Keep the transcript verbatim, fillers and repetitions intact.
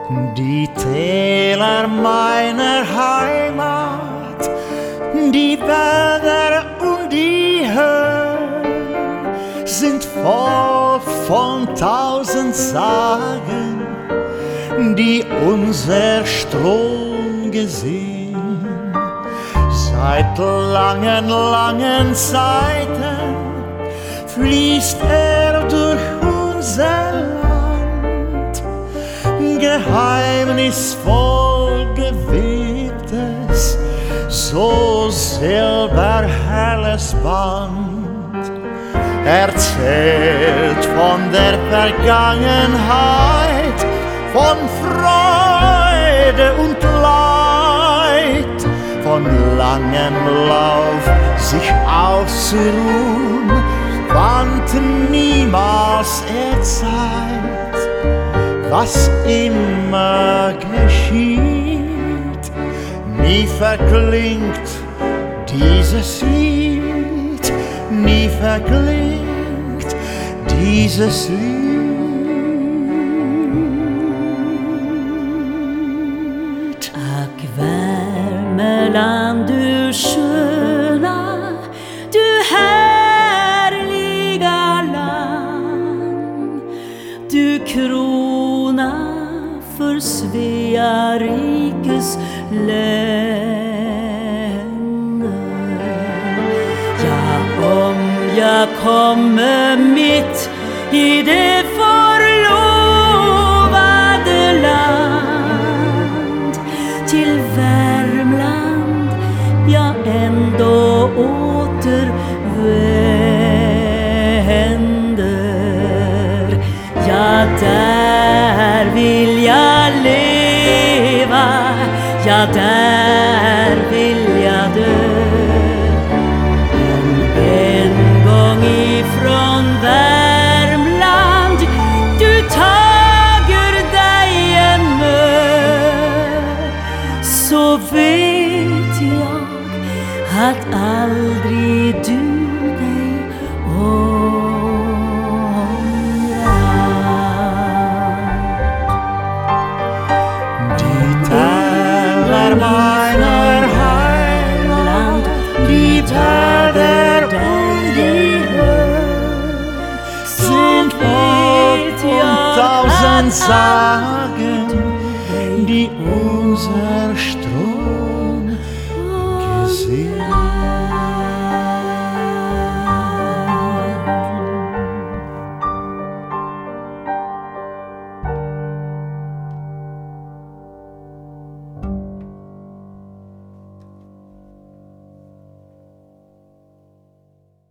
Die Täler meiner Heimat, die Wälder und die Höhen sind voll von tausend Sagen, die unser Strom gesehen. Seit langen, langen Zeiten fließt er durch unser Land, geheimnisvoll gewebtes, so silberhelles Band. Erzählt von der Vergangenheit, von Freude und Leid, von langem Lauf sich auszuruhen, fand niemals er Zeit. Was immer geschieht, nie verklingt dieses Lied, nie verklingt dieses Lied. Ack Värmeland, du sköna, du härliga land, du krona för Svea rikes länder. Ja, om jag kommer mitt i det förlovade land, till Värmland jag ändå återvänder. Ja, där vill jag leva, ja, där vill jag dö. Men en gång ifrån Värmland du tager dig en mö, så vet jag att aldrig du dig Meiner Heimat, die Täler und die Höhen sind voll von tausend Sagen, die unser